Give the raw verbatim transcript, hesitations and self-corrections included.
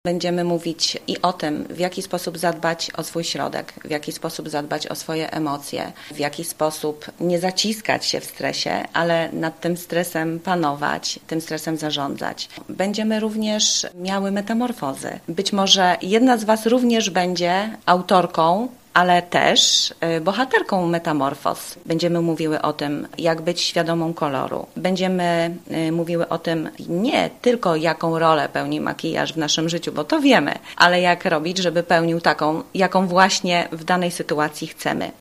Będziemy mówić i o tym, w jaki sposób zadbać o swój środek, w jaki sposób zadbać o swoje emocje, w jaki sposób nie zaciskać się w stresie, ale nad tym stresem panować, tym stresem zarządzać. Będziemy również miały metamorfozy. Być może jedna z Was również będzie autorką, ale też bohaterką metamorfoz. Będziemy mówiły o tym, jak być świadomą koloru. Będziemy mówiły o tym nie tylko, jaką rolę pełni makijaż w naszym życiu, bo to wiemy, ale jak robić, żeby pełnił taką, jaką właśnie w danej sytuacji chcemy.